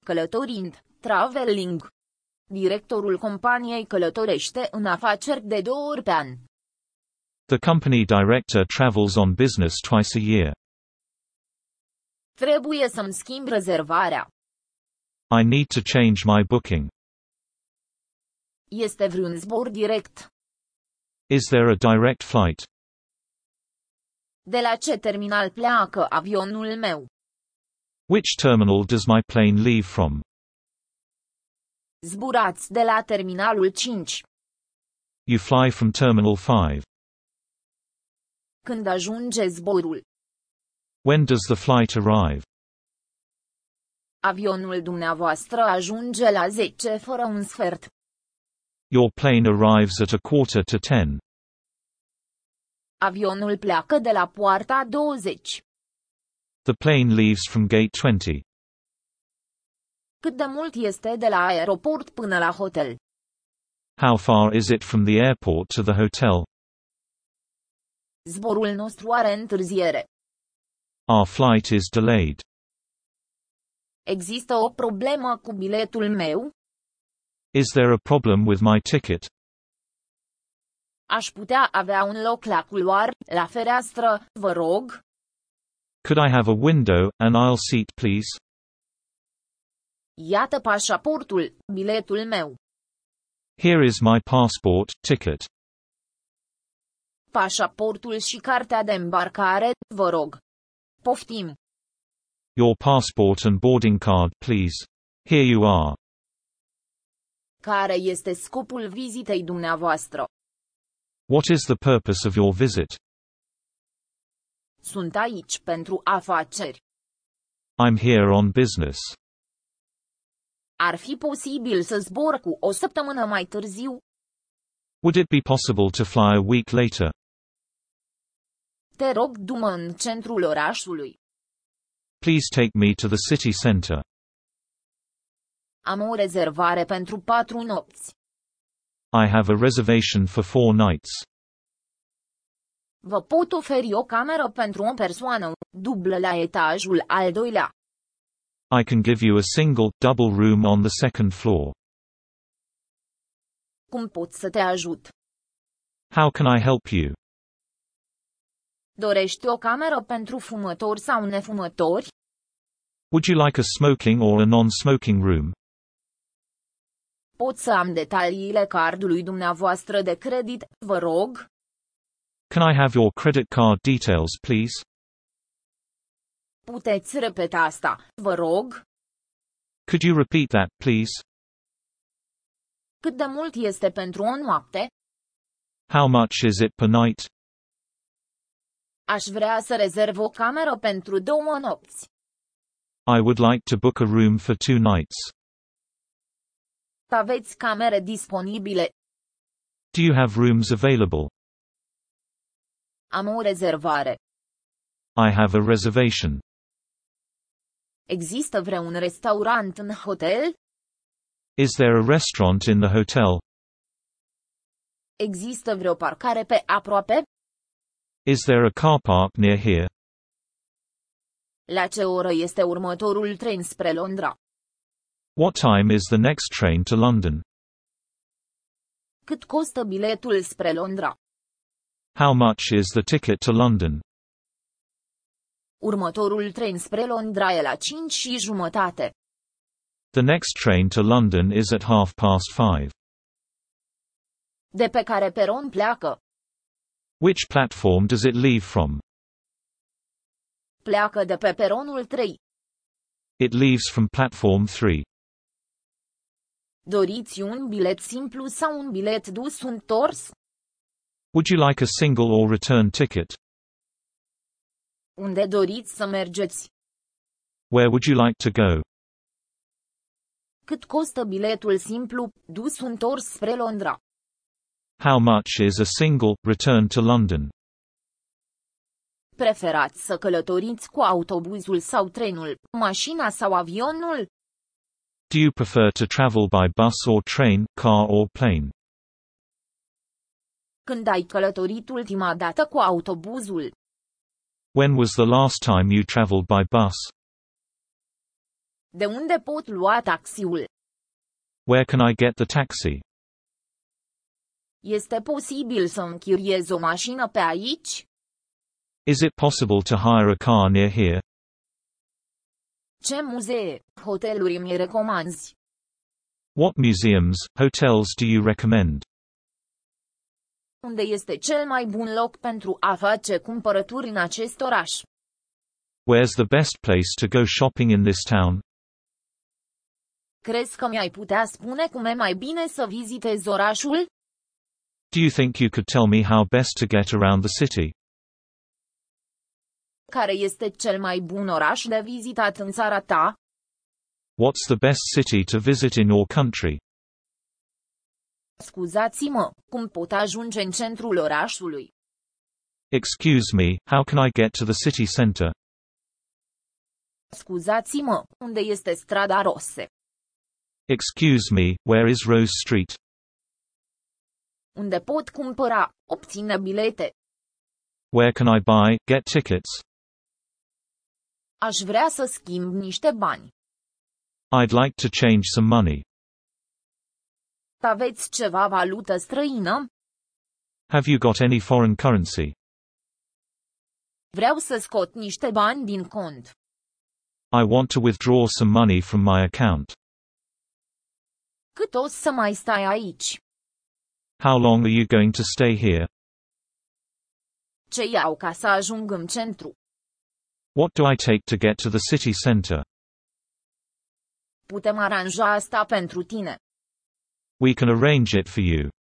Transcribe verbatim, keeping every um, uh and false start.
Călătorind, traveling. Directorul companiei călătorește în afaceri de două ori pe an. The company director travels on business twice a year. Trebuie să-mi schimb rezervarea. I need to change my booking. Este vreun zbor direct? Is there a direct flight? De la ce terminal pleacă avionul meu? Which terminal does my plane leave from? Zburați de la terminalul cinci. You fly from Terminal five. Când ajunge zborul? When does the flight arrive? Avionul dumneavoastră ajunge la zece fără un sfert. Your plane arrives at a quarter to ten. Avionul pleacă de la poarta douăzeci. The plane leaves from gate twenty. Cât de mult este de la aeroport până la hotel? How far is it from the airport to the hotel? Zborul nostru are întârziere. Our flight is delayed. Există o problemă cu biletul meu? Is there a problem with my ticket? Aș putea avea un loc la culoar, la fereastră, vă rog? Could I have a window, an aisle seat please? Iată pașaportul, biletul meu. Here is my passport, ticket. Pașaportul și cartea de îmbarcare, vă rog. Poftim. Your passport and boarding card please. Here you are. Care este scopul vizitei dumneavoastră? What is the purpose of your visit? Sunt aici pentru afaceri. I'm here on business. Ar fi posibil să zbor cu o săptămână mai târziu? Would it be possible to fly a week later? Te rog, du-mă în centrul orașului. Please take me to the city center. Am o rezervare pentru patru nopți. I have a reservation for four nights. Vă pot oferi o cameră pentru o persoană, dublă la etajul al doilea. I can give you a single, double room on the second floor. Cum pot să te ajut? How can I help you? Dorești o cameră pentru fumători sau nefumători? Would you like a smoking or a non-smoking room? Pot să am detaliile cardului dumneavoastră de credit, vă rog? Can I have your credit card details, please? Puteți repeta asta, vă rog? Could you repeat that, please? Cât de mult este pentru o noapte? How much is it per night? Aș vrea să rezerv o cameră pentru două nopți. I would like to book a room for two nights. Aveți camere disponibile? Do you have rooms available? Am o rezervare. I have a reservation. Există vreun restaurant în hotel? Is there a restaurant in the hotel? Există vreo parcare pe aproape? Is there a car park near here? La ce oră este următorul tren spre Londra? What time is the next train to London? Cât costă biletul spre Londra? How much is the ticket to London? Următorul tren spre Londra e la cinci și jumătate. The next train to London is at half past five. De pe care peron pleacă? Which platform does it leave from? Pleacă de pe peronul trei. It leaves from platform three. Doriți un bilet simplu sau un bilet dus întors? Would you like a single or return ticket? Unde doriți să mergeți? Where would you like to go? Cât costă biletul simplu, dus întors spre Londra? How much is a single, return to London? Preferați să călătoriți cu autobuzul sau trenul, mașina sau avionul? Do you prefer to travel by bus or train, car or plane? Când ai călătorit ultima dată cu autobuzul? When was the last time you traveled by bus? De unde pot lua taxiul? Where can I get the taxi? Este posibil să închiriez o mașină pe aici? Is it possible to hire a car near here? Ce muzee, hoteluri mi recomanzi? What museums, hotels do you recommend? Unde este cel mai bun loc pentru a face cumpărături în acest oraș? Where's the best place to go shopping in this town? Crezi că mi-ai putea spune cum e mai bine să vizitez orașul? Do you think you could tell me how best to get around the city? Care este cel mai bun oraș de vizitat în țara ta? What's the best city to visit in your country? Scuzați-mă, cum pot ajunge în centrul orașului? Excuse me, how can I get to the city center? Scuzați-mă, unde este strada Rose? Excuse me, where is Rose Street? Unde pot cumpăra, obține bilete? Where can I buy, get tickets? Aș vrea să schimb niște bani. I'd like to change some money. Aveți ceva valută străină? Have you got any foreign currency? Vreau să scot niște bani din cont. I want to withdraw some money from my account. Cât o să mai stai aici? How long are you going to stay here? Ce iau ca să ajung în centru? What do I take to get to the city center? Putem aranja asta pentru tine. We can arrange it for you.